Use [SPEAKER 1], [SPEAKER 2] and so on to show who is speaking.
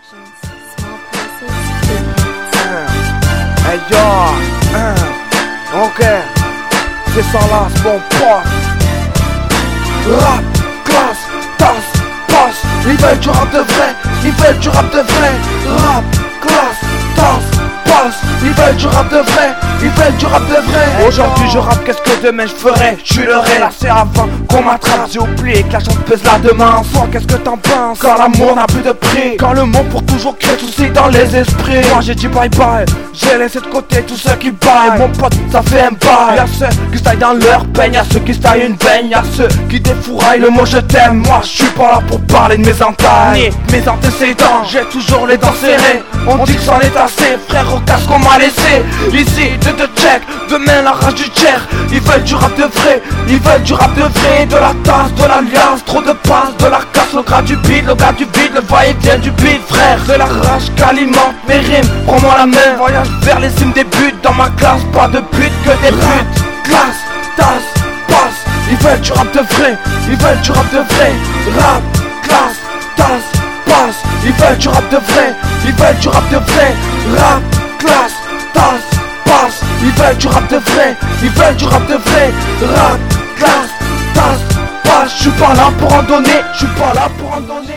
[SPEAKER 1] Hey yo, ok, c'est ça là, c'est mon pote. Rap, classe, tasse, passe. Ils veulent du rap de vrai, ils veulent du rap de vrai. Rap, classe, tasse, passe. Ils veulent du rap de vrai, ils veulent du rap de vrai. Aujourd'hui je rappe, qu'est-ce que demain je ferai? Je suis le ré, là c'est avant qu'on m'attrape. J'ai oublié que la chance pèse la demain. Toi qu'est-ce que t'en penses? Quand l'amour n'a plus de prix, quand le monde pour toujours crée soucis dans les esprits. Moi j'ai dit bye bye, j'ai laissé de côté tous ceux qui baillent. Mon pote ça fait un bail. Y'a ceux qui se taillent dans leur peigne, y'a ceux qui se taillent une veine, y'a ceux qui défouraillent le mot je t'aime. Moi je suis pas là pour parler de mes entailles, ni mes antécédents. J'ai toujours les dents serrées, on dit que c'en est assez. Frère au casque qu'on m'a laissé, ici de check, demain la rage du tiers. Ils veulent du rap de vrai, ils veulent du rap de vrai. De la tasse, de l'alliance, trop de passes, de la casse. Le gras du beat, le gars du vide, le va-et-vient du beat. Frère, de la rage qu'alimente mes rimes, prends-moi la main. Voyage vers les cimes des buts, dans ma classe, pas de but que des buts. Classe, tasse, passe. Ils veulent du rap de vrai, ils veulent du rap de vrai. Rap, classe, tasse, passe. Ils veulent du rap de vrai, ils veulent du rap de vrai. Rap, classe, tasse, passe. Ils veulent du rap de vrai, ils veulent du rap de vrai. Rap, classe, tasse, passe. Je suis pas là pour en donner, je suis pas là pour en donner.